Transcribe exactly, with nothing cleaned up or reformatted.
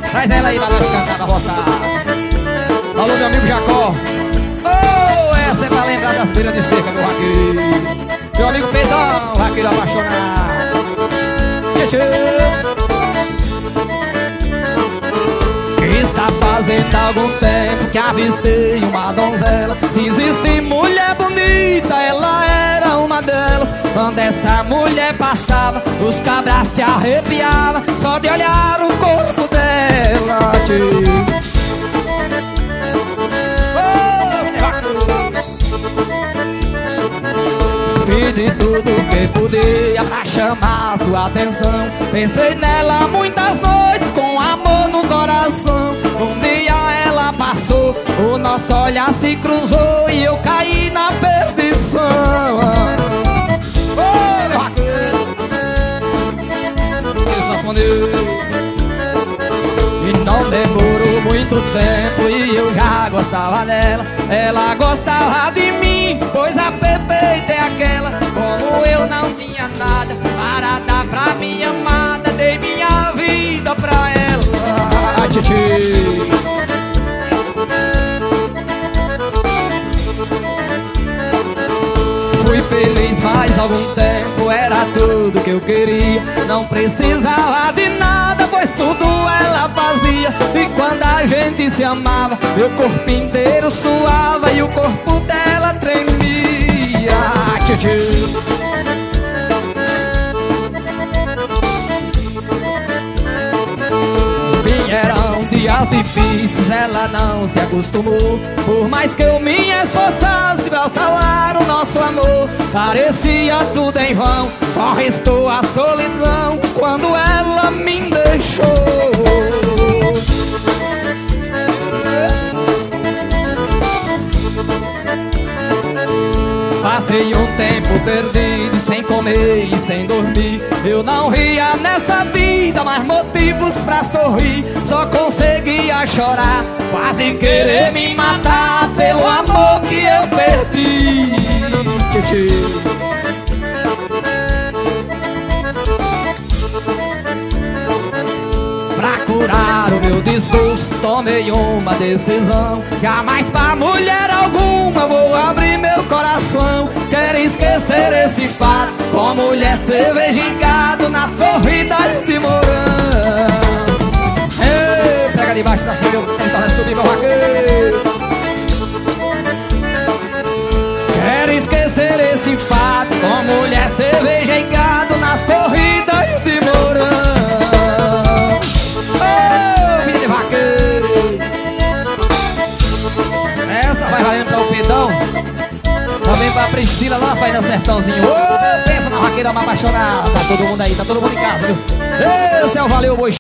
Traz ela aí pra nós cantar pra roçar. Alô, meu amigo Jacó. Oh, essa é pra lembrar das beiras de cerca, meu vaqueiro. Meu amigo Pedrão, vaqueiro apaixonado. Tchê, tchê. Está fazendo algum tempo que avistei uma donzela. Se existe mulher bonita, ela era uma delas. Quando essa mulher passava, os cabras se arrepiavam só de olhar o corpo dela. Fiz de tudo que podia pra chamar sua atenção. Pensei nela muitas noites com amor no coração. Um dia ela passou, o nosso olhar se cruzou e eu caí na perdição. Oh, meu vaqueiro, e não demorou muito tempo e eu já gostava dela. Ela gostava de mim, pois a perfeita é aquela. Como eu não tinha nada para dar pra minha amada, dei minha vida pra ela. Tchê. Fui feliz mais algum tempo, era tudo que eu queria. Não precisava de nada, pois tudo ela fazia. E quando a gente se amava, meu corpo inteiro suava e o corpo dela tremia. Tchê, tchê. Vieram dias difíceis, ela não se acostumou. Por mais que eu me esforçasse pra salvar o nosso amor, parecia tudo em vão, só restou a solidão quando ela me deixou. Passei um tempo perdido, sem comer e sem dormir. Eu não ria nessa vida, mas motivos pra sorrir. Só conseguia chorar, quase querer me matar pelo amor que eu perdi. Tchê, tchê. Pra curar o meu desgosto, tomei uma decisão. Jamais pra mulher alguma vou abrir meu coração. Quero esquecer esse fato, com mulher cerveja em gado nas corridas de Mourão. Ei, pega de baixo pra cima, eu tento subir meu vaqueiro. Quero esquecer esse fato, com mulher cerveja em gado nas corridas de Mourão. Vai valendo pra o Pedão, também pra Priscila lá, pai da Sertãozinho. Ô, pensa na vaqueira mais apaixonada. Tá todo mundo aí, tá todo mundo em casa, viu? Esse é o Valeu Boi.